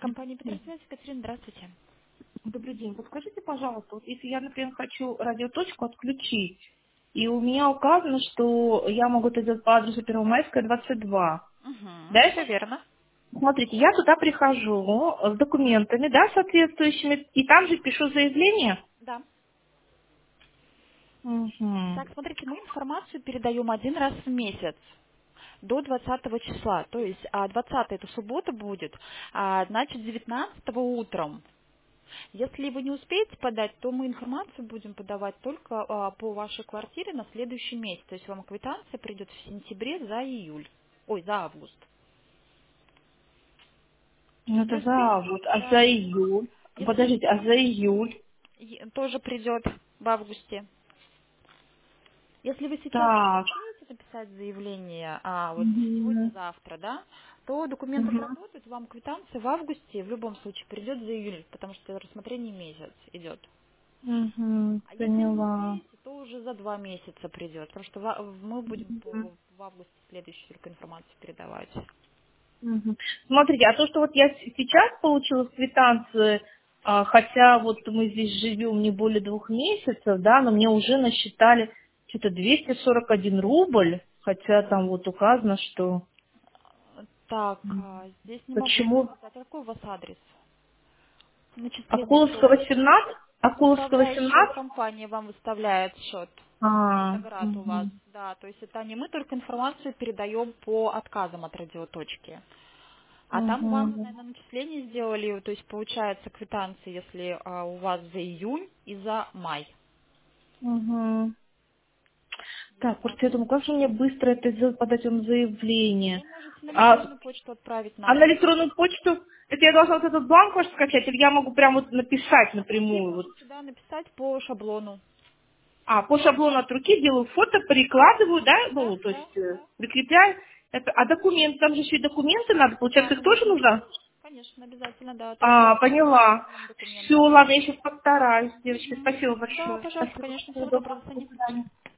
Компания Петросвязь, Екатерина, здравствуйте. Добрый день. Подскажите, пожалуйста, вот если я, например, хочу радиоточку отключить, и у меня указано, что я могу это сделать по адресу Первомайская, 22. Угу, Да? все верно. Смотрите, я туда прихожу с документами, да, соответствующими, и там же пишу заявление. Да. Угу. Так, смотрите, мы информацию передаем один раз в месяц до 20 числа. То есть 20 это суббота будет, значит 19 утром. Если вы не успеете подать, то мы информацию будем подавать только по вашей квартире на следующий месяц. То есть вам квитанция придет в сентябре за июль. Ой, за август. Ну, То это есть, за в август, принципе, а да. за июль? Если Подождите, а за июль? тоже придет в августе. Если вы сейчас не Так. успеете написать заявление, вот Угу. сегодня-завтра, да, то документы отработают, вам квитанция в августе в любом случае придет за июль, потому что рассмотрение месяц идет. Угу. А если не Поняла. успеете, то уже за 2 месяца придет, потому что мы будем в августе следующую только информацию передавать. Мгм. Смотрите, а то, что вот я сейчас получила квитанцию, хотя вот мы здесь живем не более 2 месяцев, да, но мне уже насчитали что-то 241 рубль, хотя там вот указано, что... Так, здесь не могу Почему? сказать, а какой у вас адрес? Начисление Акуловского тоже. 17? Акуловского Управляющая 17? компания вам выставляет счет. Виноград у вас, Мгм. да, то есть это не мы только информацию передаем по отказам от радиоточки. А там вам, Мгм. наверное, начисление сделали, то есть получается квитанции, если у вас за июнь и за май. Мгм. Вот Так, так просто я вот. думаю, как же мне быстро это сделать, подать вам заявление? Вы можете на А электронную почту отправить А на нам. электронную почту, это я должна вот этот бланк ваш скачать, или я могу прямо вот написать От руки напрямую? Вот. можете, да, написать по шаблону. По шаблону от руки делаю фото, прикладываю, да, Да, ну, то да, есть да. прикрепляю. Это, а документы, там же еще и документы надо, Да, получается, их тоже конечно. нужно? Конечно, обязательно, да. Тоже Поняла. требуем Все, документы. ладно, я сейчас постараюсь, девочки, Мгм. спасибо Да, большое. пожалуйста, Спасибо, конечно. всего Всего доброго, доброго, до до свидания. свидания.